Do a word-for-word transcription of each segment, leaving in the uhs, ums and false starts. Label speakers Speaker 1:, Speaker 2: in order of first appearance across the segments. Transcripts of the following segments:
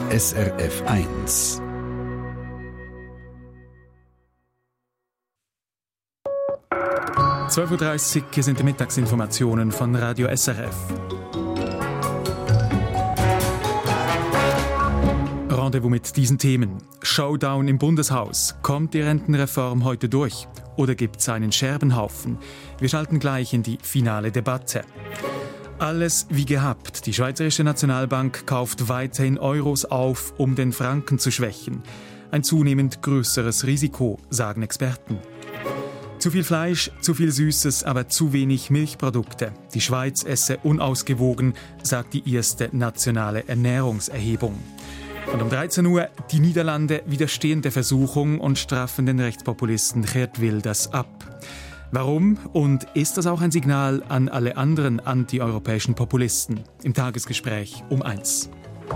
Speaker 1: S R F eins.
Speaker 2: zwölf Uhr dreißig sind die Mittagsinformationen von Radio S R F. Rendezvous mit diesen Themen. Showdown im Bundeshaus. Kommt die Rentenreform heute durch? Oder gibt es einen Scherbenhaufen? Wir schalten gleich in die finale Debatte. Alles wie gehabt. Die Schweizerische Nationalbank kauft weiterhin Euros auf, um den Franken zu schwächen. Ein zunehmend größeres Risiko, sagen Experten. Zu viel Fleisch, zu viel Süßes, aber zu wenig Milchprodukte. Die Schweiz esse unausgewogen, sagt die erste nationale Ernährungserhebung. Und um dreizehn Uhr, die Niederlande widerstehen der Versuchung und straffen den Rechtspopulisten Geert Wilders ab. Warum? Und ist das auch ein Signal an alle anderen antieuropäischen Populisten? Im Tagesgespräch um eins.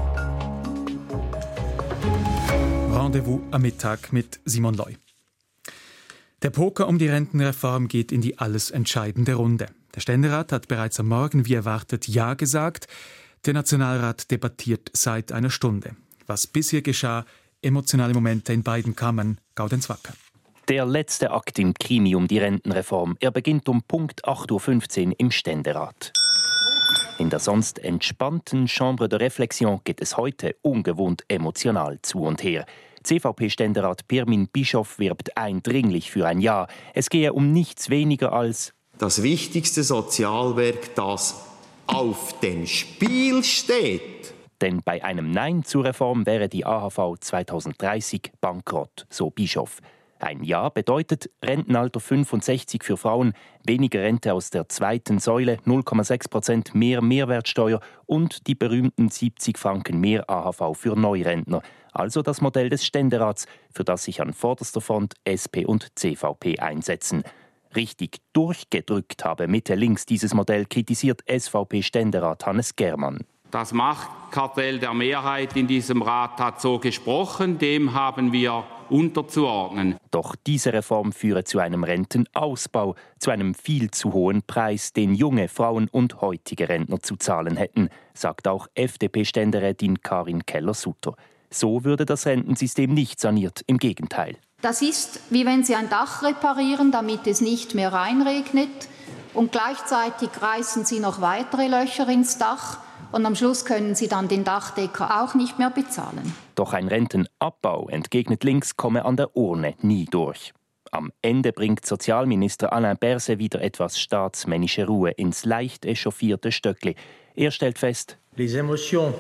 Speaker 2: Rendezvous am Mittag mit Simon Loy. Der Poker um die Rentenreform geht in die alles entscheidende Runde. Der Ständerat hat bereits am Morgen, wie erwartet, Ja gesagt. Der Nationalrat debattiert seit einer Stunde. Was bisher geschah, emotionale Momente in beiden Kammern. Gaudenz Wacker.
Speaker 3: Der letzte Akt im Krimi um die Rentenreform. Er beginnt um Punkt acht Uhr fünfzehn im Ständerat. In der sonst entspannten Chambre de Réflexion geht es heute ungewohnt emotional zu und her. C V P-Ständerat Pirmin Bischoff wirbt eindringlich für ein Ja. Es gehe um nichts weniger als
Speaker 4: das wichtigste Sozialwerk, das auf dem Spiel steht.
Speaker 3: Denn bei einem Nein zur Reform wäre die A H V zweitausenddreißig bankrott, so Bischoff. Ein Ja bedeutet Rentenalter fünfundsechzig für Frauen, weniger Rente aus der zweiten Säule, null Komma sechs Prozent mehr Mehrwertsteuer und die berühmten siebzig Franken mehr A H V für Neurentner. Also das Modell des Ständerats, für das sich an vorderster Front S P und C V P einsetzen. Richtig durchgedrückt habe Mitte links dieses Modell, kritisiert S V P-Ständerat Hannes Germann.
Speaker 5: Das Machtkartell der Mehrheit in diesem Rat hat so gesprochen, dem haben wir unterzuordnen.
Speaker 3: Doch diese Reform führe zu einem Rentenausbau, zu einem viel zu hohen Preis, den junge Frauen und heutige Rentner zu zahlen hätten, sagt auch F D P-Ständerätin Karin Keller-Sutter. So würde das Rentensystem nicht saniert, im Gegenteil.
Speaker 6: Das ist, wie wenn Sie ein Dach reparieren, damit es nicht mehr reinregnet, und gleichzeitig reißen Sie noch weitere Löcher ins Dach. Und am Schluss können Sie dann den Dachdecker auch nicht mehr bezahlen.
Speaker 3: Doch ein Rentenabbau, entgegnet links, komme an der Urne nie durch. Am Ende bringt Sozialminister Alain Berset wieder etwas staatsmännische Ruhe ins leicht echauffierte Stöckli. Er stellt fest:
Speaker 7: Les émotions,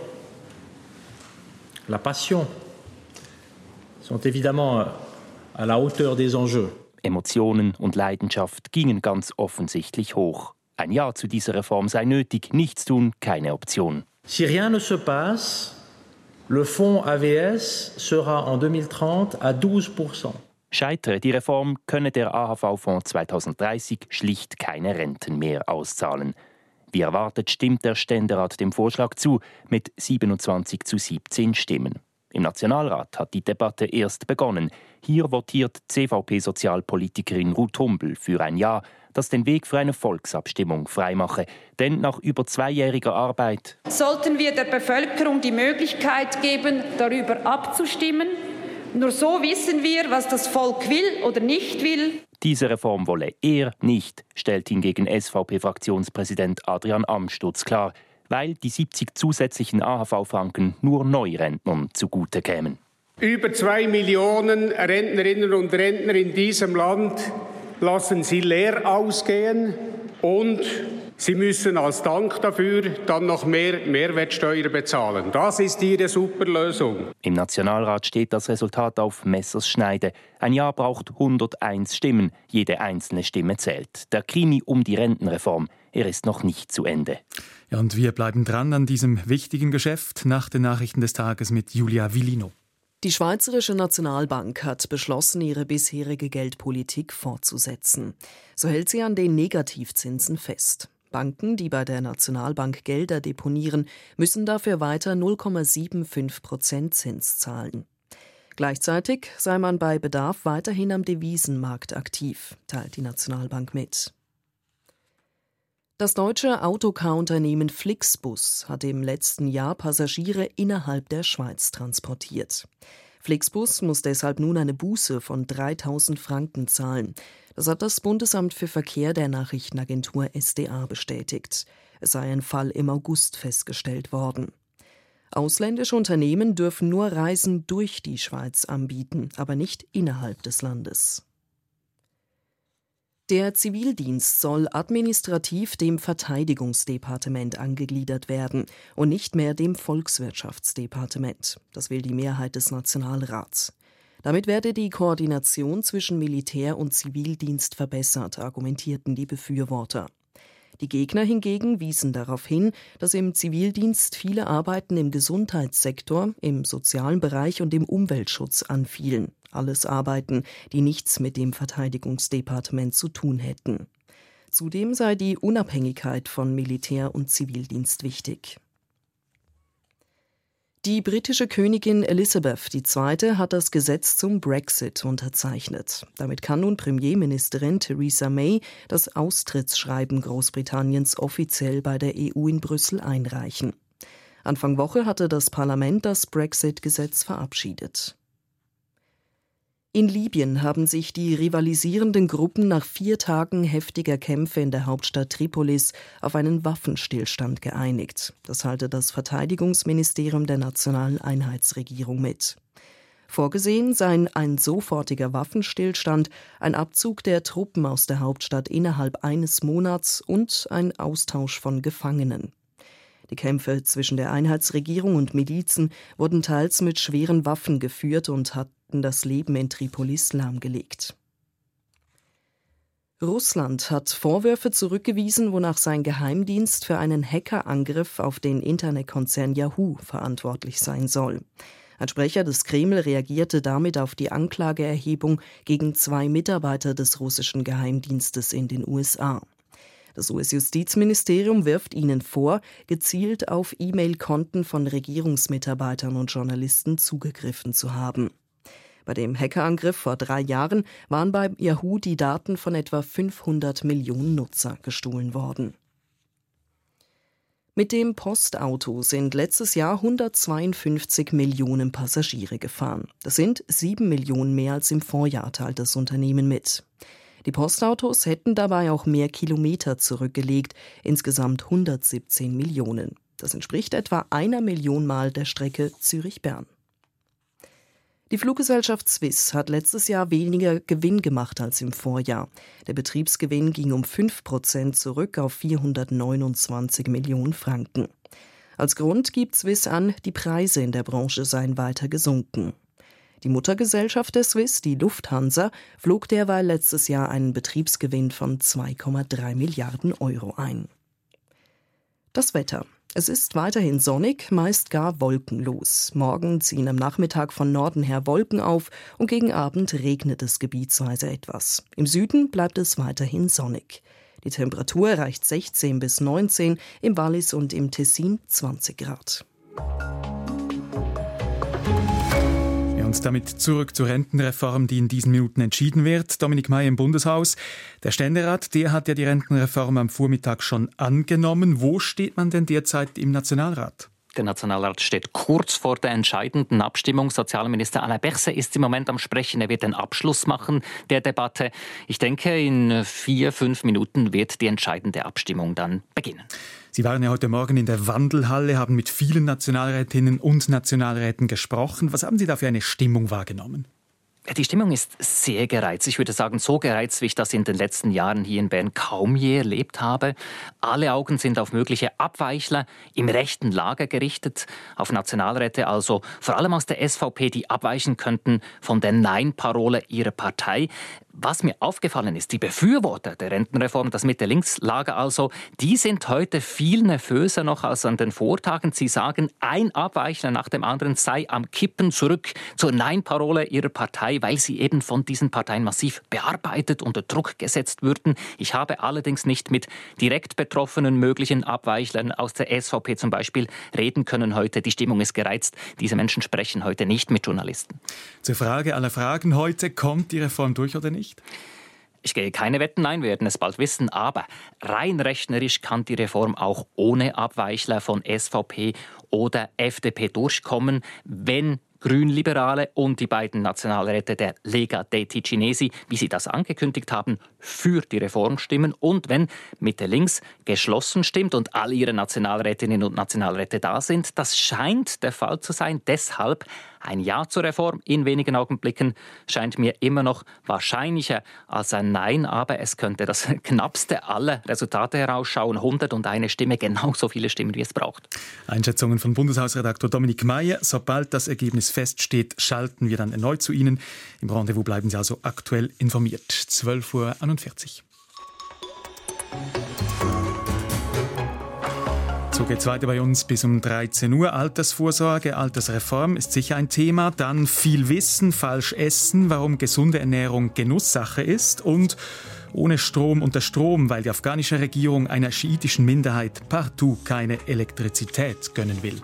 Speaker 7: la passion sont évidemment à la hauteur des enjeux.
Speaker 3: Emotionen und Leidenschaft gingen ganz offensichtlich hoch. Ein Ja zu dieser Reform sei nötig, nichts tun, keine Option.
Speaker 7: Si rien ne se passe, le Fonds A W S sera en deux mille trente à douze Prozent.
Speaker 3: Scheitere die Reform, könne der A H V-Fonds zweitausenddreißig schlicht keine Renten mehr auszahlen. Wie erwartet stimmt der Ständerat dem Vorschlag zu, mit siebenundzwanzig zu siebzehn Stimmen. Im Nationalrat hat die Debatte erst begonnen. Hier votiert C V P-Sozialpolitikerin Ruth Humbel für ein Ja, das den Weg für eine Volksabstimmung freimache. Denn nach über zweijähriger Arbeit
Speaker 8: sollten wir der Bevölkerung die Möglichkeit geben, darüber abzustimmen. Nur so wissen wir, was das Volk will oder nicht will.
Speaker 3: Diese Reform wolle er nicht, stellt hingegen S V P-Fraktionspräsident Adrian Amstutz klar, weil die siebzig zusätzlichen A H V-Franken nur Neurentnern zugute kämen.
Speaker 9: Über zwei Millionen Rentnerinnen und Rentner in diesem Land lassen sie leer ausgehen und sie müssen als Dank dafür dann noch mehr Mehrwertsteuer bezahlen. Das ist ihre Superlösung.
Speaker 3: Im Nationalrat steht das Resultat auf Messerschneide. Ein Ja braucht hunderteins Stimmen. Jede einzelne Stimme zählt. Der Krimi um die Rentenreform, er ist noch nicht zu Ende.
Speaker 2: Ja, und wir bleiben dran an diesem wichtigen Geschäft nach den Nachrichten des Tages mit Julia Villino.
Speaker 10: Die Schweizerische Nationalbank hat beschlossen, ihre bisherige Geldpolitik fortzusetzen. So hält sie an den Negativzinsen fest. Banken, die bei der Nationalbank Gelder deponieren, müssen dafür weiter null Komma fünfundsiebzig Prozent Zins zahlen. Gleichzeitig sei man bei Bedarf weiterhin am Devisenmarkt aktiv, teilt die Nationalbank mit. Das deutsche Autocar-Unternehmen Flixbus hat im letzten Jahr Passagiere innerhalb der Schweiz transportiert. Flixbus muss deshalb nun eine Buße von dreitausend Franken zahlen. Das hat das Bundesamt für Verkehr der Nachrichtenagentur S D A bestätigt. Es sei ein Fall im August festgestellt worden. Ausländische Unternehmen dürfen nur Reisen durch die Schweiz anbieten, aber nicht innerhalb des Landes. Der Zivildienst soll administrativ dem Verteidigungsdepartement angegliedert werden und nicht mehr dem Volkswirtschaftsdepartement. Das will die Mehrheit des Nationalrats. Damit werde die Koordination zwischen Militär und Zivildienst verbessert, argumentierten die Befürworter. Die Gegner hingegen wiesen darauf hin, dass im Zivildienst viele Arbeiten im Gesundheitssektor, im sozialen Bereich und im Umweltschutz anfielen. Alles Arbeiten, die nichts mit dem Verteidigungsdepartement zu tun hätten. Zudem sei die Unabhängigkeit von Militär und Zivildienst wichtig. Die britische Königin Elizabeth die Zweite hat das Gesetz zum Brexit unterzeichnet. Damit kann nun Premierministerin Theresa May das Austrittsschreiben Großbritanniens offiziell bei der E U in Brüssel einreichen. Anfang Woche hatte das Parlament das Brexit-Gesetz verabschiedet. In Libyen haben sich die rivalisierenden Gruppen nach vier Tagen heftiger Kämpfe in der Hauptstadt Tripolis auf einen Waffenstillstand geeinigt. Das halte das Verteidigungsministerium der Nationalen Einheitsregierung mit. Vorgesehen seien ein sofortiger Waffenstillstand, ein Abzug der Truppen aus der Hauptstadt innerhalb eines Monats und ein Austausch von Gefangenen. Die Kämpfe zwischen der Einheitsregierung und Milizen wurden teils mit schweren Waffen geführt und hatten das Leben in Tripolis lahmgelegt. Russland hat Vorwürfe zurückgewiesen, wonach sein Geheimdienst für einen Hackerangriff auf den Internetkonzern Yahoo verantwortlich sein soll. Ein Sprecher des Kreml reagierte damit auf die Anklageerhebung gegen zwei Mitarbeiter des russischen Geheimdienstes in den U S A. Das U S-Justizministerium wirft ihnen vor, gezielt auf E-Mail-Konten von Regierungsmitarbeitern und Journalisten zugegriffen zu haben. Bei dem Hackerangriff vor drei Jahren waren bei Yahoo die Daten von etwa fünfhundert Millionen Nutzer gestohlen worden. Mit dem Postauto sind letztes Jahr hundertzweiundfünfzig Millionen Passagiere gefahren. Das sind sieben Millionen mehr als im Vorjahr, teilt das Unternehmen mit. Die Postautos hätten dabei auch mehr Kilometer zurückgelegt, insgesamt hundertsiebzehn Millionen. Das entspricht etwa einer Million Mal der Strecke Zürich-Bern. Die Fluggesellschaft Swiss hat letztes Jahr weniger Gewinn gemacht als im Vorjahr. Der Betriebsgewinn ging um fünf Prozent zurück auf vierhundertneunundzwanzig Millionen Franken. Als Grund gibt Swiss an, die Preise in der Branche seien weiter gesunken. Die Muttergesellschaft der Swiss, die Lufthansa, flog derweil letztes Jahr einen Betriebsgewinn von zwei Komma drei Milliarden Euro ein. Das Wetter. Es ist weiterhin sonnig, meist gar wolkenlos. Morgen ziehen am Nachmittag von Norden her Wolken auf und gegen Abend regnet es gebietsweise etwas. Im Süden bleibt es weiterhin sonnig. Die Temperatur erreicht sechzehn bis neunzehn, im Wallis und im Tessin zwanzig Grad.
Speaker 2: Und damit zurück zur Rentenreform, die in diesen Minuten entschieden wird. Dominik May im Bundeshaus. Der Ständerat, der hat ja die Rentenreform am Vormittag schon angenommen. Wo steht man denn derzeit im Nationalrat?
Speaker 11: Der Nationalrat steht kurz vor der entscheidenden Abstimmung. Sozialminister Alain Berset ist im Moment am Sprechen. Er wird den Abschluss machen der Debatte. Ich denke, in vier, fünf Minuten wird die entscheidende Abstimmung dann beginnen.
Speaker 2: Sie waren ja heute Morgen in der Wandelhalle, haben mit vielen Nationalrätinnen und Nationalräten gesprochen. Was haben Sie da für eine Stimmung wahrgenommen?
Speaker 11: Die Stimmung ist sehr gereizt. Ich würde sagen, so gereizt, wie ich das in den letzten Jahren hier in Bern kaum je erlebt habe. Alle Augen sind auf mögliche Abweichler im rechten Lager gerichtet, auf Nationalräte, also vor allem aus der S V P, die abweichen könnten von der Nein-Parole ihrer Partei. Was mir aufgefallen ist, die Befürworter der Rentenreform, das Mitte-Links-Lager also, die sind heute viel nervöser noch als an den Vortagen. Sie sagen, ein Abweichler nach dem anderen sei am Kippen zurück zur Nein-Parole ihrer Partei, weil sie eben von diesen Parteien massiv bearbeitet, unter Druck gesetzt würden. Ich habe allerdings nicht mit direkt betroffenen möglichen Abweichlern aus der S V P zum Beispiel reden können heute. Die Stimmung ist gereizt. Diese Menschen sprechen heute nicht mit Journalisten.
Speaker 2: Zur Frage aller Fragen heute, kommt die Reform durch oder nicht?
Speaker 11: Ich gehe keine Wetten ein, wir werden es bald wissen, aber rein rechnerisch kann die Reform auch ohne Abweichler von S V P oder F D P durchkommen, wenn Grünliberale und die beiden Nationalräte der Lega dei Ticinesi, wie sie das angekündigt haben, für die Reform stimmen und wenn Mitte links geschlossen stimmt und all ihre Nationalrätinnen und Nationalräte da sind. Das scheint der Fall zu sein. Deshalb ein Ja zur Reform in wenigen Augenblicken scheint mir immer noch wahrscheinlicher als ein Nein, aber es könnte das knappste aller Resultate herausschauen. hunderteins Stimme, genauso viele Stimmen, wie es braucht.
Speaker 2: Einschätzungen von Bundeshausredaktor Dominik Meyer. Sobald das Ergebnis feststeht, schalten wir dann erneut zu Ihnen. Im Rendezvous bleiben Sie also aktuell informiert. zwölf Uhr einundvierzig. So geht's weiter bei uns bis um dreizehn Uhr. Altersvorsorge, Altersreform ist sicher ein Thema. Dann viel Wissen, falsch essen, warum gesunde Ernährung Genusssache ist und ohne Strom unter Strom, weil die afghanische Regierung einer schiitischen Minderheit partout keine Elektrizität gönnen will.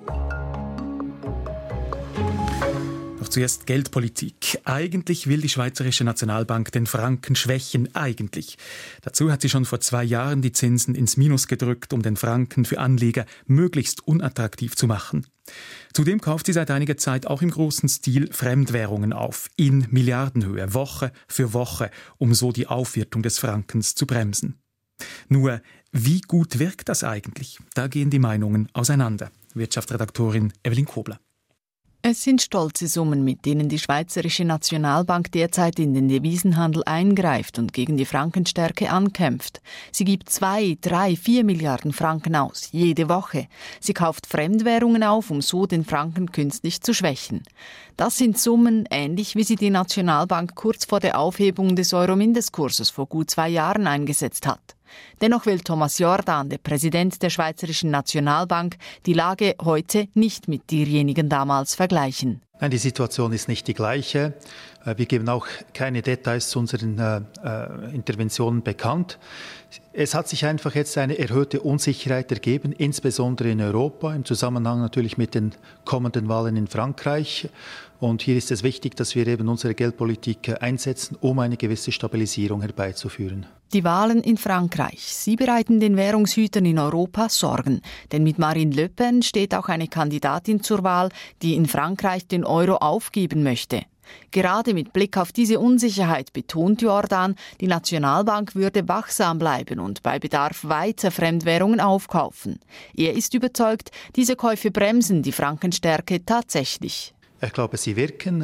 Speaker 2: Doch zuerst Geldpolitik. Eigentlich will die Schweizerische Nationalbank den Franken schwächen. Eigentlich. Dazu hat sie schon vor zwei Jahren die Zinsen ins Minus gedrückt, um den Franken für Anleger möglichst unattraktiv zu machen. Zudem kauft sie seit einiger Zeit auch im großen Stil Fremdwährungen auf, in Milliardenhöhe, Woche für Woche, um so die Aufwertung des Frankens zu bremsen. Nur, wie gut wirkt das eigentlich? Da gehen die Meinungen auseinander. Wirtschaftsredaktorin Evelyn Kobler.
Speaker 12: Es sind stolze Summen, mit denen die Schweizerische Nationalbank derzeit in den Devisenhandel eingreift und gegen die Frankenstärke ankämpft. Sie gibt zwei, drei, vier Milliarden Franken aus, jede Woche. Sie kauft Fremdwährungen auf, um so den Franken künstlich zu schwächen. Das sind Summen, ähnlich wie sie die Nationalbank kurz vor der Aufhebung des Euro-Mindestkurses vor gut zwei Jahren eingesetzt hat. Dennoch will Thomas Jordan, der Präsident der Schweizerischen Nationalbank, die Lage heute nicht mit derjenigen damals vergleichen.
Speaker 13: Nein, die Situation ist nicht die gleiche. Wir geben auch keine Details zu unseren äh, Interventionen bekannt. Es hat sich einfach jetzt eine erhöhte Unsicherheit ergeben, insbesondere in Europa, im Zusammenhang natürlich mit den kommenden Wahlen in Frankreich. Und hier ist es wichtig, dass wir eben unsere Geldpolitik einsetzen, um eine gewisse Stabilisierung herbeizuführen.
Speaker 12: Die Wahlen in Frankreich, sie bereiten den Währungshütern in Europa Sorgen. Denn mit Marine Le Pen steht auch eine Kandidatin zur Wahl, die in Frankreich den Euro aufgeben möchte. Gerade mit Blick auf diese Unsicherheit betont Jordan, die Nationalbank würde wachsam bleiben und bei Bedarf weiter Fremdwährungen aufkaufen. Er ist überzeugt, diese Käufe bremsen die Frankenstärke tatsächlich.
Speaker 13: Ich glaube, sie wirken.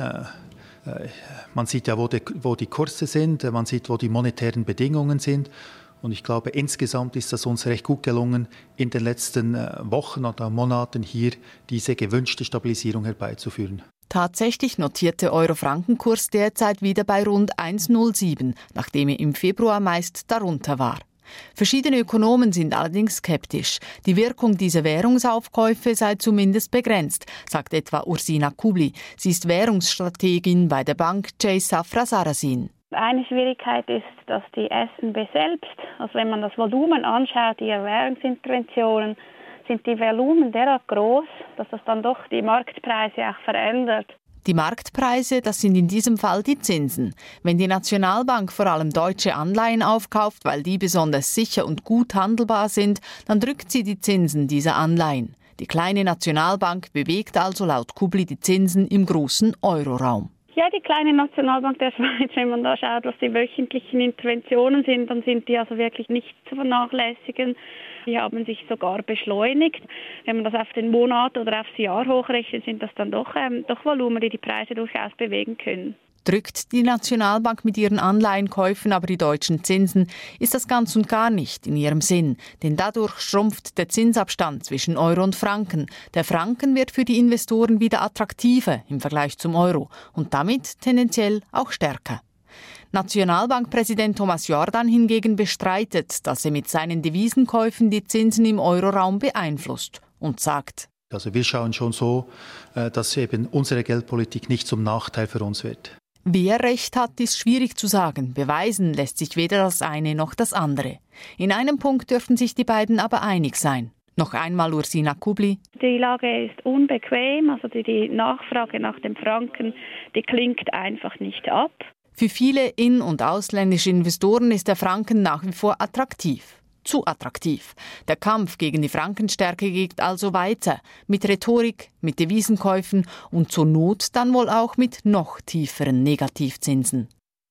Speaker 13: Man sieht ja, wo die, wo die Kurse sind, man sieht, wo die monetären Bedingungen sind. Und ich glaube, insgesamt ist es uns recht gut gelungen, in den letzten Wochen oder Monaten hier diese gewünschte Stabilisierung herbeizuführen.
Speaker 12: Tatsächlich notiert der Euro-Franken-Kurs derzeit wieder bei rund eins Komma null sieben, nachdem er im Februar meist darunter war. Verschiedene Ökonomen sind allerdings skeptisch. Die Wirkung dieser Währungsaufkäufe sei zumindest begrenzt, sagt etwa Ursina Kubli. Sie ist Währungsstrategin bei der Bank J. Safra Sarasin.
Speaker 14: Eine Schwierigkeit ist, dass die S N B selbst, also wenn man das Volumen anschaut, die Währungsinterventionen, sind die Volumen derart groß, dass das dann doch die Marktpreise auch verändert.
Speaker 12: Die Marktpreise, das sind in diesem Fall die Zinsen. Wenn die Nationalbank vor allem deutsche Anleihen aufkauft, weil die besonders sicher und gut handelbar sind, dann drückt sie die Zinsen dieser Anleihen. Die kleine Nationalbank bewegt also laut Kubli die Zinsen im großen Euroraum.
Speaker 14: Ja, die kleine Nationalbank der Schweiz, wenn man da schaut, was die wöchentlichen Interventionen sind, dann sind die also wirklich nicht zu vernachlässigen. Die haben sich sogar beschleunigt. Wenn man das auf den Monat oder aufs Jahr hochrechnet, sind das dann doch, ähm, doch Volumen, die die Preise durchaus bewegen können.
Speaker 12: Drückt die Nationalbank mit ihren Anleihenkäufen aber die deutschen Zinsen, ist das ganz und gar nicht in ihrem Sinn. Denn dadurch schrumpft der Zinsabstand zwischen Euro und Franken. Der Franken wird für die Investoren wieder attraktiver im Vergleich zum Euro und damit tendenziell auch stärker. Nationalbankpräsident Thomas Jordan hingegen bestreitet, dass er mit seinen Devisenkäufen die Zinsen im Euroraum beeinflusst und sagt:
Speaker 13: Also wir schauen schon so, dass eben unsere Geldpolitik nicht zum Nachteil für uns wird.
Speaker 12: Wer recht hat, ist schwierig zu sagen. Beweisen lässt sich weder das eine noch das andere. In einem Punkt dürfen sich die beiden aber einig sein. Noch einmal Ursina Kubli.
Speaker 14: Die Lage ist unbequem, also die, die Nachfrage nach dem Franken, die klingt einfach nicht ab.
Speaker 12: Für viele in- und ausländische Investoren ist der Franken nach wie vor attraktiv. Zu attraktiv. Der Kampf gegen die Frankenstärke geht also weiter. Mit Rhetorik, mit Devisenkäufen und zur Not dann wohl auch mit noch tieferen Negativzinsen.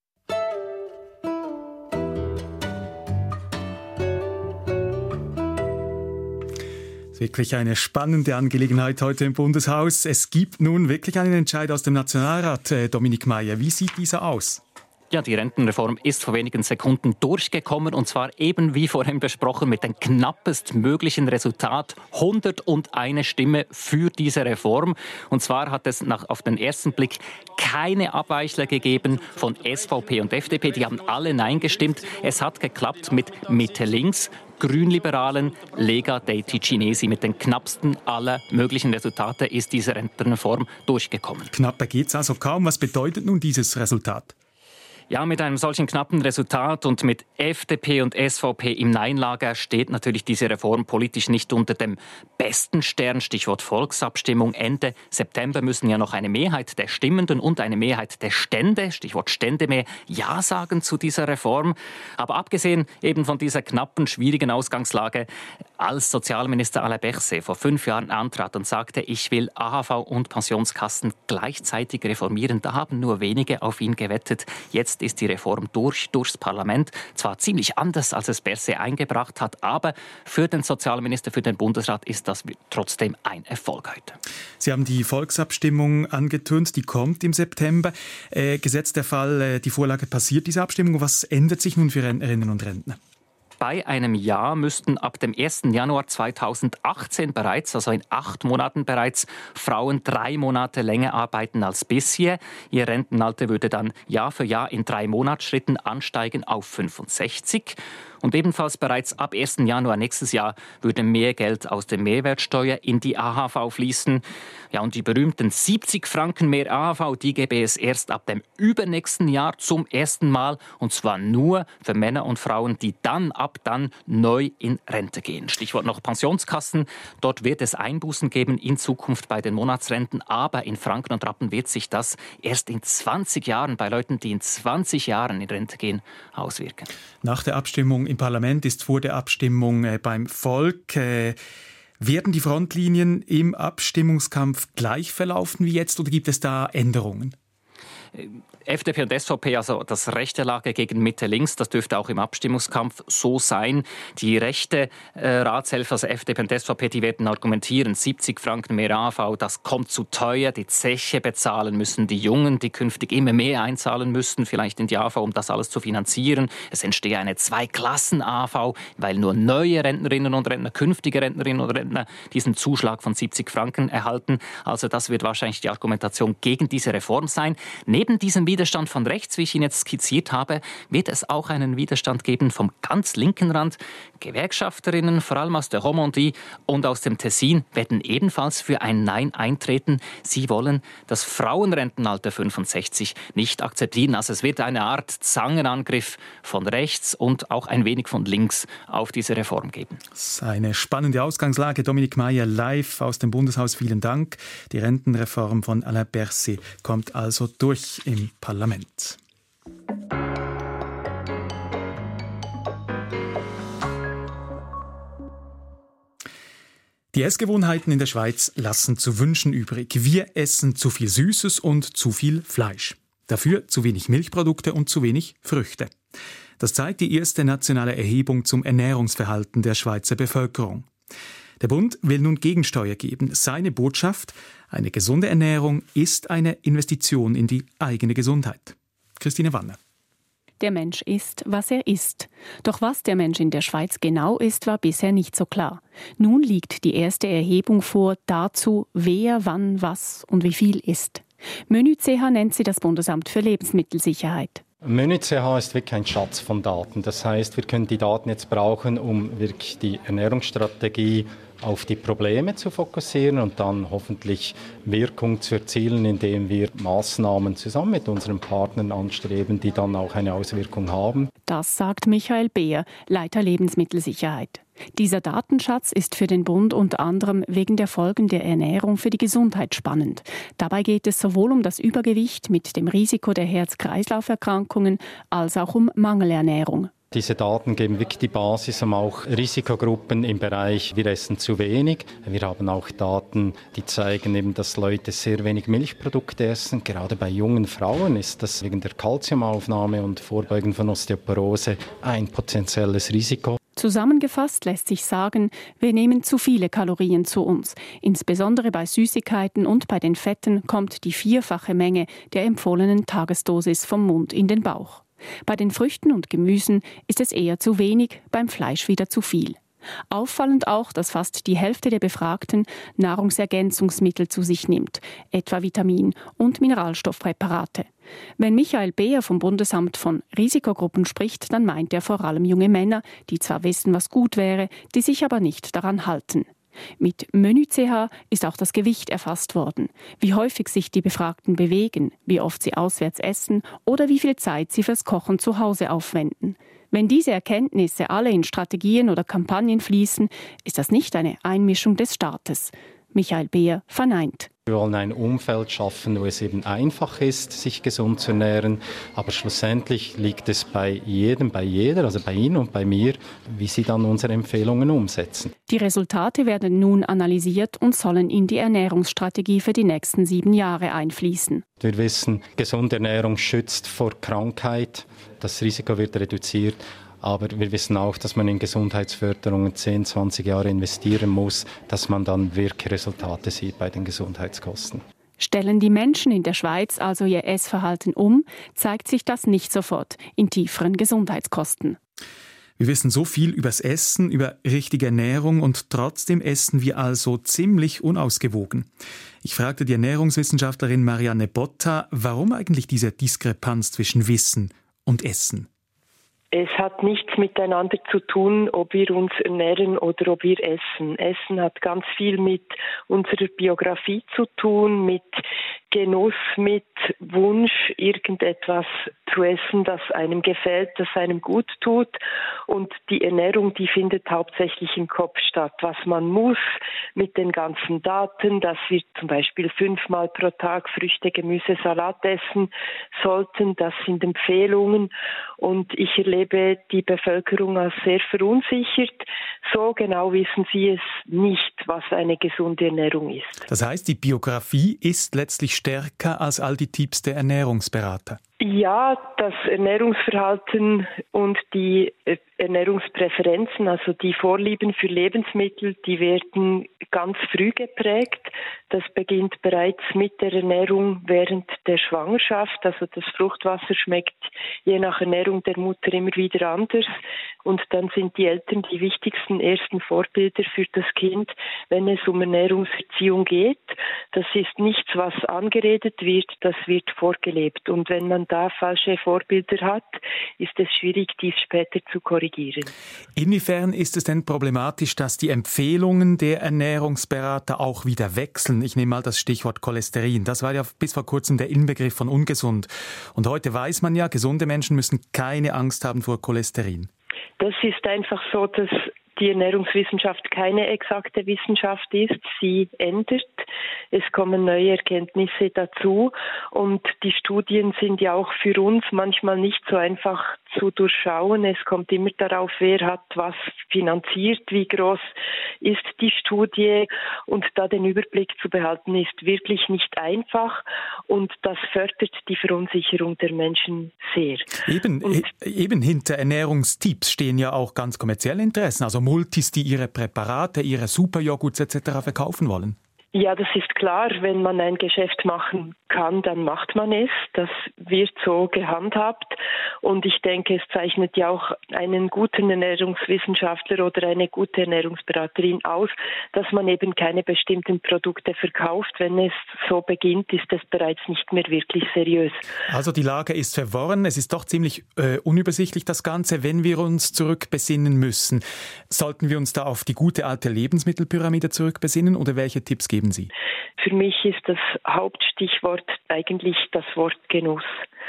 Speaker 2: Wirklich eine spannende Angelegenheit heute im Bundeshaus. Es gibt nun wirklich einen Entscheid aus dem Nationalrat, äh, Dominik Meier. Wie sieht dieser aus?
Speaker 11: Ja, die Rentenreform ist vor wenigen Sekunden durchgekommen und zwar eben wie vorhin besprochen mit dem knappestmöglichen Resultat hunderteins Stimme für diese Reform. Und zwar hat es nach, auf den ersten Blick keine Abweichler gegeben von S V P und F D P. Die haben alle Nein gestimmt. Es hat geklappt mit Mitte-Links, Grünliberalen, Lega dei Ticinesi. Mit den knappsten aller möglichen Resultate ist diese Rentenreform durchgekommen.
Speaker 2: Knapper geht's also kaum. Was bedeutet nun dieses Resultat?
Speaker 11: Ja, mit einem solchen knappen Resultat und mit F D P und S V P im Nein-Lager steht natürlich diese Reform politisch nicht unter dem besten Stern. Stichwort Volksabstimmung. Ende September müssen ja noch eine Mehrheit der Stimmenden und eine Mehrheit der Stände, Stichwort Ständemehr, Ja sagen zu dieser Reform. Aber abgesehen eben von dieser knappen, schwierigen Ausgangslage, als Sozialminister Alain Berset vor fünf Jahren antrat und sagte, ich will A H V und Pensionskassen gleichzeitig reformieren, da haben nur wenige auf ihn gewettet. Jetzt ist die Reform durch, durchs Parlament. Zwar ziemlich anders, als es Berset eingebracht hat, aber für den Sozialminister, für den Bundesrat ist das trotzdem ein Erfolg heute.
Speaker 2: Sie haben die Volksabstimmung angetönt, die kommt im September. Äh, gesetzt der Fall, äh, die Vorlage passiert, diese Abstimmung. Was ändert sich nun für Rentnerinnen und Rentner?
Speaker 11: Bei einem Ja müssten ab dem ersten Januar zweitausendachtzehn bereits, also in acht Monaten bereits, Frauen drei Monate länger arbeiten als bisher. Ihr Rentenalter würde dann Jahr für Jahr in drei Monatsschritten ansteigen auf fünfundsechzig. Und ebenfalls bereits ab ersten Januar nächstes Jahr würde mehr Geld aus der Mehrwertsteuer in die A H V fließen. Ja, und die berühmten siebzig Franken mehr A H V, die gäbe es erst ab dem übernächsten Jahr zum ersten Mal. Und zwar nur für Männer und Frauen, die dann ab dann neu in Rente gehen. Stichwort noch Pensionskassen. Dort wird es Einbußen geben in Zukunft bei den Monatsrenten. Aber in Franken und Rappen wird sich das erst in zwanzig Jahren, bei Leuten, die in zwanzig Jahren in Rente gehen, auswirken.
Speaker 2: Nach der Abstimmung im Parlament ist vor der Abstimmung äh, beim Volk. Äh, werden die Frontlinien im Abstimmungskampf gleich verlaufen wie jetzt oder gibt es da Änderungen?
Speaker 11: F D P und S V P, also das rechte Lager gegen Mitte-Links, das dürfte auch im Abstimmungskampf so sein. Die rechte äh, Ratshelfer, also F D P und S V P, die werden argumentieren, siebzig Franken mehr A H V, das kommt zu teuer, die Zeche bezahlen müssen die Jungen, die künftig immer mehr einzahlen müssten, vielleicht in die A H V, um das alles zu finanzieren. Es entstehe eine Zwei-Klassen-A H V, weil nur neue Rentnerinnen und Rentner, künftige Rentnerinnen und Rentner diesen Zuschlag von siebzig Franken erhalten. Also das wird wahrscheinlich die Argumentation gegen diese Reform sein. Neben diesem Widerstand von rechts, wie ich ihn jetzt skizziert habe, wird es auch einen Widerstand geben vom ganz linken Rand. Gewerkschafterinnen, vor allem aus der Romandie und aus dem Tessin, werden ebenfalls für ein Nein eintreten. Sie wollen das Frauenrentenalter fünfundsechzig nicht akzeptieren. Also es wird eine Art Zangenangriff von rechts und auch ein wenig von links auf diese Reform geben.
Speaker 2: Das ist eine spannende Ausgangslage. Dominik Meier live aus dem Bundeshaus. Vielen Dank. Die Rentenreform von Alain Berset kommt also durch im Parlament. Die Essgewohnheiten in der Schweiz lassen zu wünschen übrig. Wir essen zu viel Süßes und zu viel Fleisch. Dafür zu wenig Milchprodukte und zu wenig Früchte. Das zeigt die erste nationale Erhebung zum Ernährungsverhalten der Schweizer Bevölkerung. Der Bund will nun Gegensteuer geben. Seine Botschaft: Eine gesunde Ernährung ist eine Investition in die eigene Gesundheit. Christine Wanner.
Speaker 15: Der Mensch isst, was er isst. Doch was der Mensch in der Schweiz genau isst, war bisher nicht so klar. Nun liegt die erste Erhebung vor dazu, wer, wann, was und wie viel isst. Menü C H nennt sie das Bundesamt für Lebensmittelsicherheit.
Speaker 16: Menü C H ist wirklich ein Schatz von Daten. Das heißt, wir können die Daten jetzt brauchen, um wirklich die Ernährungsstrategie auf die Probleme zu fokussieren und dann hoffentlich Wirkung zu erzielen, indem wir Maßnahmen zusammen mit unseren Partnern anstreben, die dann auch eine Auswirkung haben.
Speaker 15: Das sagt Michael Beer, Leiter Lebensmittelsicherheit. Dieser Datenschatz ist für den Bund unter anderem wegen der Folgen der Ernährung für die Gesundheit spannend. Dabei geht es sowohl um das Übergewicht mit dem Risiko der Herz-Kreislauf-Erkrankungen als auch um Mangelernährung.
Speaker 16: Diese Daten geben wirklich die Basis, um auch Risikogruppen im Bereich wir essen zu wenig. Wir haben auch Daten, die zeigen eben, dass Leute sehr wenig Milchprodukte essen. Gerade bei jungen Frauen ist das wegen der Kalziumaufnahme und Vorbeugung von Osteoporose ein potenzielles Risiko.
Speaker 15: Zusammengefasst lässt sich sagen, wir nehmen zu viele Kalorien zu uns. Insbesondere bei Süßigkeiten und bei den Fetten kommt die vierfache Menge der empfohlenen Tagesdosis vom Mund in den Bauch. Bei den Früchten und Gemüsen ist es eher zu wenig, beim Fleisch wieder zu viel. Auffallend auch, dass fast die Hälfte der Befragten Nahrungsergänzungsmittel zu sich nimmt, etwa Vitamin- und Mineralstoffpräparate. Wenn Michael Beer vom Bundesamt von Risikogruppen spricht, dann meint er vor allem junge Männer, die zwar wissen, was gut wäre, die sich aber nicht daran halten. Mit Menü-C H ist auch das Gewicht erfasst worden, wie häufig sich die Befragten bewegen, wie oft sie auswärts essen oder wie viel Zeit sie fürs Kochen zu Hause aufwenden. Wenn diese Erkenntnisse alle in Strategien oder Kampagnen fließen, ist das nicht eine Einmischung des Staates. Michael Beer verneint.
Speaker 16: Wir wollen ein Umfeld schaffen, wo es eben einfach ist, sich gesund zu ernähren. Aber schlussendlich liegt es bei jedem, bei jeder, also bei Ihnen und bei mir, wie Sie dann unsere Empfehlungen umsetzen.
Speaker 15: Die Resultate werden nun analysiert und sollen in die Ernährungsstrategie für die nächsten sieben Jahre einfließen.
Speaker 16: Wir wissen, gesunde Ernährung schützt vor Krankheit. Das Risiko wird reduziert. Aber wir wissen auch, dass man in Gesundheitsförderungen zehn, zwanzig Jahre investieren muss, dass man dann wirklich Resultate sieht bei den Gesundheitskosten.
Speaker 15: Stellen die Menschen in der Schweiz also ihr Essverhalten um, zeigt sich das nicht sofort in tieferen Gesundheitskosten.
Speaker 2: Wir wissen so viel übers Essen, über richtige Ernährung und trotzdem essen wir also ziemlich unausgewogen. Ich fragte die Ernährungswissenschaftlerin Marianne Botta, warum eigentlich diese Diskrepanz zwischen Wissen und Essen?
Speaker 17: Es hat nichts miteinander zu tun, ob wir uns ernähren oder ob wir essen. Essen hat ganz viel mit unserer Biografie zu tun, mit Genuss, mit Wunsch, irgendetwas zu essen, das einem gefällt, das einem gut tut. Und die Ernährung, die findet hauptsächlich im Kopf statt. Was man muss mit den ganzen Daten, dass wir zum Beispiel fünfmal pro Tag Früchte, Gemüse, Salat essen sollten, das sind Empfehlungen. Und ich erlebe die Bevölkerung als sehr verunsichert. So genau wissen sie es nicht, was eine gesunde Ernährung ist.
Speaker 2: Das heißt, die Biografie ist letztlich stärker als all die Tipps der Ernährungsberater.
Speaker 17: Ja, das Ernährungsverhalten und die Ernährungspräferenzen, also die Vorlieben für Lebensmittel, die werden ganz früh geprägt. Das beginnt bereits mit der Ernährung während der Schwangerschaft. Also das Fruchtwasser schmeckt je nach Ernährung der Mutter immer wieder anders. Und dann sind die Eltern die wichtigsten ersten Vorbilder für das Kind, wenn es um Ernährungserziehung geht. Das ist nichts, was angeredet wird, das wird vorgelebt. Und wenn man da falsche Vorbilder hat, ist es schwierig, dies später zu korrigieren.
Speaker 2: Inwiefern ist es denn problematisch, dass die Empfehlungen der Ernährungsberater auch wieder wechseln? Ich nehme mal das Stichwort Cholesterin. Das war ja bis vor kurzem der Inbegriff von ungesund. Und heute weiß man ja, gesunde Menschen müssen keine Angst haben vor Cholesterin.
Speaker 17: Das ist einfach so, dass die Ernährungswissenschaft keine exakte Wissenschaft ist. Sie ändert. Es kommen neue Erkenntnisse dazu. Und die Studien sind ja auch für uns manchmal nicht so einfach zu durchschauen. Es kommt immer darauf, wer hat was finanziert, wie groß ist die Studie. Und da den Überblick zu behalten, ist wirklich nicht einfach. Und das fördert die Verunsicherung der Menschen sehr.
Speaker 2: Eben, und, eben hinter Ernährungstipps stehen ja auch ganz kommerzielle Interessen. Also Multis, die ihre Präparate, ihre Superjoghurts et cetera verkaufen wollen.
Speaker 17: Ja, das ist klar. Wenn man ein Geschäft machen kann, dann macht man es. Das wird so gehandhabt. Und ich denke, es zeichnet ja auch einen guten Ernährungswissenschaftler oder eine gute Ernährungsberaterin aus, dass man eben keine bestimmten Produkte verkauft. Wenn es so beginnt, ist es bereits nicht mehr wirklich seriös.
Speaker 2: Also die Lage ist verworren. Es ist doch ziemlich äh, unübersichtlich, das Ganze. Wenn wir uns zurückbesinnen müssen, sollten wir uns da auf die gute alte Lebensmittelpyramide zurückbesinnen oder welche Tipps geben Sie?
Speaker 17: Für mich ist das Hauptstichwort eigentlich das Wort Genuss.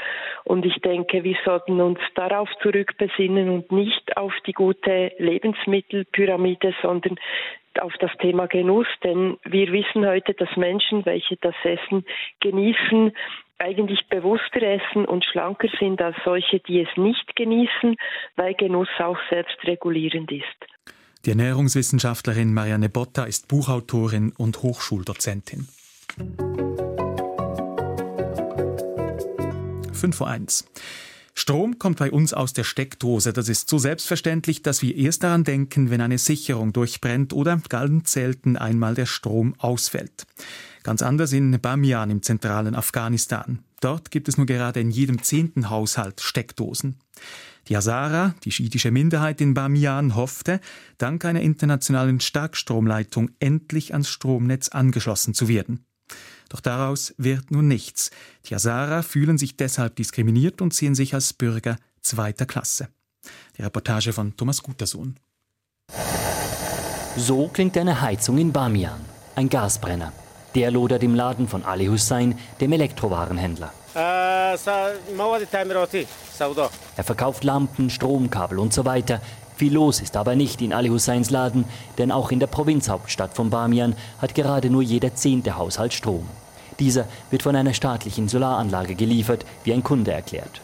Speaker 17: Und ich denke, wir sollten uns darauf zurückbesinnen und nicht auf die gute Lebensmittelpyramide, sondern auf das Thema Genuss. Denn wir wissen heute, dass Menschen, welche das Essen genießen, eigentlich bewusster essen und schlanker sind als solche, die es nicht genießen, weil Genuss auch selbstregulierend ist.
Speaker 2: Die Ernährungswissenschaftlerin Marianne Botta ist Buchautorin und Hochschuldozentin. fünf vor eins. Strom kommt bei uns aus der Steckdose. Das ist so selbstverständlich, dass wir erst daran denken, wenn eine Sicherung durchbrennt oder ganz selten einmal der Strom ausfällt. Ganz anders in Bamiyan im zentralen Afghanistan. Dort gibt es nur gerade in jedem zehnten Haushalt Steckdosen. Die Hazara, die schiitische Minderheit in Bamiyan, hoffte, dank einer internationalen Starkstromleitung endlich ans Stromnetz angeschlossen zu werden. Doch daraus wird nun nichts. Die Hazara fühlen sich deshalb diskriminiert und sehen sich als Bürger zweiter Klasse. Die Reportage von Thomas Gutersohn.
Speaker 18: So klingt eine Heizung in Bamiyan. Ein Gasbrenner. Der lodert im Laden von Ali Hussein, dem Elektrowarenhändler. Er verkauft Lampen, Stromkabel und so weiter. Viel los ist aber nicht in Ali Husseins Laden, denn auch in der Provinzhauptstadt von Bamiyan hat gerade nur jeder zehnte Haushalt Strom. Dieser wird von einer staatlichen Solaranlage geliefert, wie ein Kunde erklärt.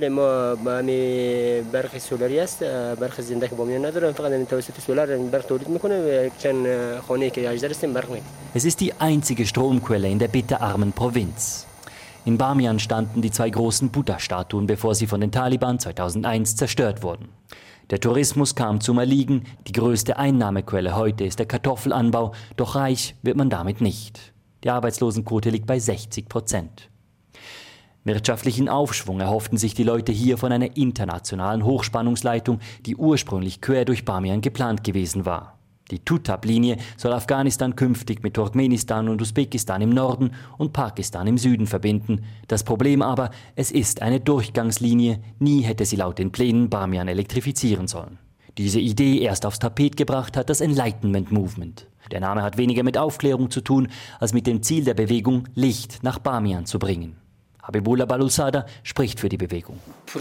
Speaker 18: Es ist die einzige Stromquelle in der bitterarmen Provinz. In Bamiyan standen die zwei großen Buddha-Statuen, bevor sie von den Taliban zweitausendeins zerstört wurden. Der Tourismus kam zum Erliegen, die größte Einnahmequelle heute ist der Kartoffelanbau, doch reich wird man damit nicht. Die Arbeitslosenquote liegt bei sechzig Prozent. Wirtschaftlichen Aufschwung erhofften sich die Leute hier von einer internationalen Hochspannungsleitung, die ursprünglich quer durch Bamiyan geplant gewesen war. Die Tutab-Linie soll Afghanistan künftig mit Turkmenistan und Usbekistan im Norden und Pakistan im Süden verbinden. Das Problem aber, es ist eine Durchgangslinie. Nie hätte sie laut den Plänen Bamiyan elektrifizieren sollen. Diese Idee erst aufs Tapet gebracht hat das Enlightenment Movement. Der Name hat weniger mit Aufklärung zu tun, als mit dem Ziel der Bewegung, Licht nach Bamiyan zu bringen. Habibullah Balulzada spricht für die Bewegung.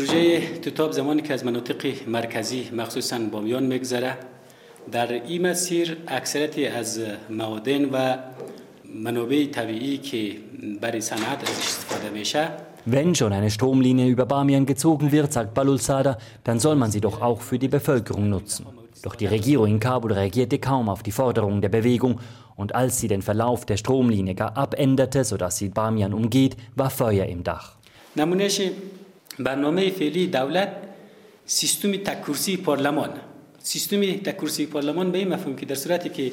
Speaker 19: در این مسیر اکثریتی از معادن و منابع طبیعی که برای صنعت ازش استفاده میشه.
Speaker 18: Wenn schon eine Stromlinie über Bamiyan gezogen wird, sagt Balulzada, dann soll man sie doch auch für die Bevölkerung nutzen. Doch die Regierung in Kabul reagierte kaum auf die Forderungen der Bewegung und als sie den Verlauf der Stromlinie gar abänderte, sodass sie Bamiyan umgeht, war Feuer im Dach.
Speaker 19: نمونهش برنامه فعلی دولت سیستم تک‌کرسی پارلمان سیستم تک‌کرسی پارلمان به این مفهوم که در صورتی که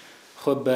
Speaker 19: خب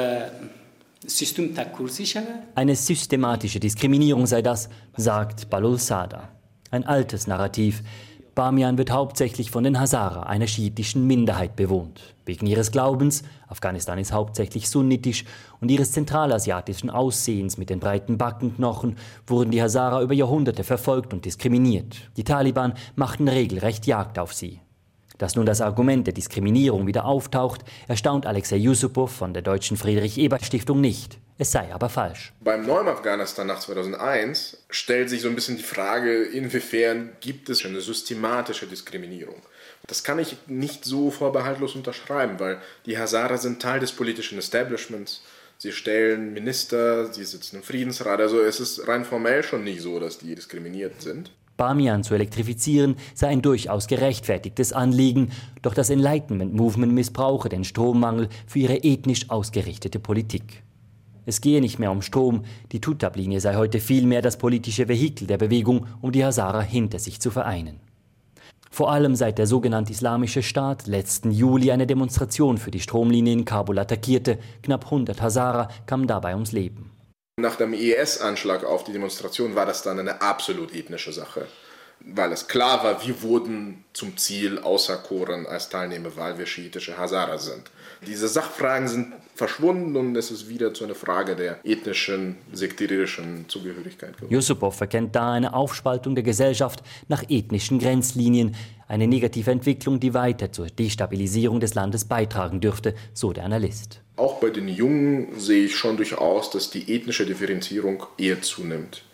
Speaker 19: سیستم تک‌کرسی شود.
Speaker 18: Eine systematische Diskriminierung sei das, sagt Balulzada. Ein altes Narrativ. Bamiyan wird hauptsächlich von den Hazara, einer schiitischen Minderheit, bewohnt. Wegen ihres Glaubens, Afghanistan ist hauptsächlich sunnitisch, und ihres zentralasiatischen Aussehens mit den breiten Backenknochen wurden die Hazara über Jahrhunderte verfolgt und diskriminiert. Die Taliban machten regelrecht Jagd auf sie. Dass nun das Argument der Diskriminierung wieder auftaucht, erstaunt Alexei Yusupov von der Deutschen Friedrich-Ebert-Stiftung nicht. Es sei aber falsch.
Speaker 20: Beim neuen Afghanistan nach zweitausendeins stellt sich so ein bisschen die Frage, inwiefern gibt es eine systematische Diskriminierung. Das kann ich nicht so vorbehaltlos unterschreiben, weil die Hazara sind Teil des politischen Establishments. Sie stellen Minister, sie sitzen im Friedensrat. Also es ist rein formell schon nicht so, dass die diskriminiert sind.
Speaker 18: Bamiyan zu elektrifizieren sei ein durchaus gerechtfertigtes Anliegen, doch das Enlightenment Movement missbrauche den Strommangel für ihre ethnisch ausgerichtete Politik. Es gehe nicht mehr um Strom, die Tutab-Linie sei heute vielmehr das politische Vehikel der Bewegung, um die Hazara hinter sich zu vereinen. Vor allem seit der sogenannte Islamische Staat letzten Juli eine Demonstration für die Stromlinie in Kabul attackierte, knapp hundert Hazara kamen dabei ums Leben.
Speaker 20: Nach dem I S-Anschlag auf die Demonstration war das dann eine absolut ethnische Sache, weil es klar war, wir wurden zum Ziel auserkoren als Teilnehmer, weil wir schiitische Hazara sind. Diese Sachfragen sind verschwunden und es ist wieder zu einer Frage der ethnischen, sektierischen Zugehörigkeit geworden.
Speaker 18: Yusupov erkennt da eine Aufspaltung der Gesellschaft nach ethnischen Grenzlinien, eine negative Entwicklung, die weiter zur Destabilisierung des Landes beitragen dürfte, so der Analyst.
Speaker 20: Auch bei den Jungen sehe ich schon durchaus, dass die ethnische Differenzierung eher zunimmt.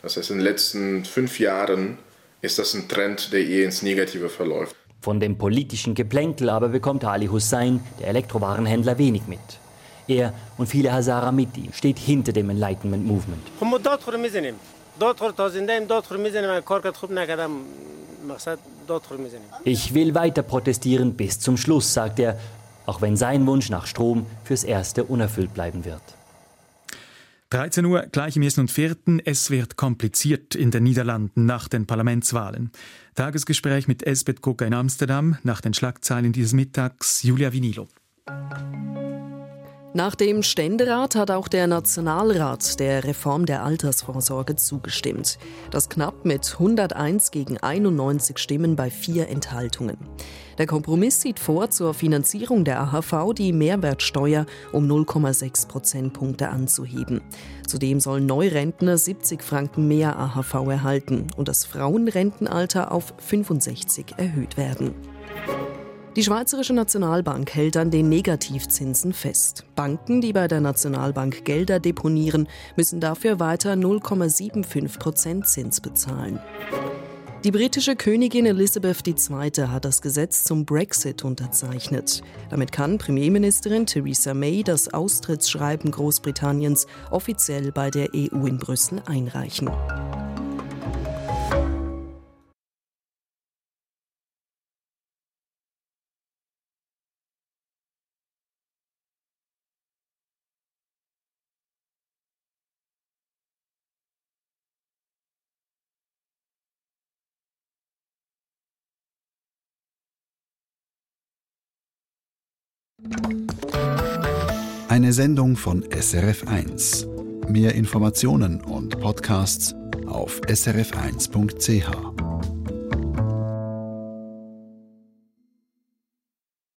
Speaker 20: Das heißt, in den letzten fünf Jahren ist das ein Trend, der eher ins Negative verläuft.
Speaker 18: Von dem politischen Geplänkel aber bekommt Ali Hussein, der Elektrowarenhändler, wenig mit. Er und viele Hazara mit ihm steht hinter dem Enlightenment Movement. Ich will weiter protestieren bis zum Schluss, sagt er, auch wenn sein Wunsch nach Strom fürs Erste unerfüllt bleiben wird.
Speaker 2: dreizehn Uhr, gleich im ersten und vierten. Es wird kompliziert in den Niederlanden nach den Parlamentswahlen. Tagesgespräch mit Elsbeth Koker in Amsterdam. Nach den Schlagzeilen dieses Mittags Julia Vinilo.
Speaker 10: Nach dem Ständerat hat auch der Nationalrat der Reform der Altersvorsorge zugestimmt. Das knapp mit hunderteins gegen einundneunzig Stimmen bei vier Enthaltungen. Der Kompromiss sieht vor, zur Finanzierung der A H V die Mehrwertsteuer um null Komma sechs Prozentpunkte anzuheben. Zudem sollen Neurentner siebzig Franken mehr A H V erhalten und das Frauenrentenalter auf fünfundsechzig erhöht werden. Die Schweizerische Nationalbank hält an den Negativzinsen fest. Banken, die bei der Nationalbank Gelder deponieren, müssen dafür weiter null Komma fünfundsiebzig Prozent Zins bezahlen. Die britische Königin Elisabeth die Zweite hat das Gesetz zum Brexit unterzeichnet. Damit kann Premierministerin Theresa May das Austrittsschreiben Großbritanniens offiziell bei der E U in Brüssel einreichen.
Speaker 1: Eine Sendung von S R F eins. Mehr Informationen und Podcasts auf s r f eins punkt c h.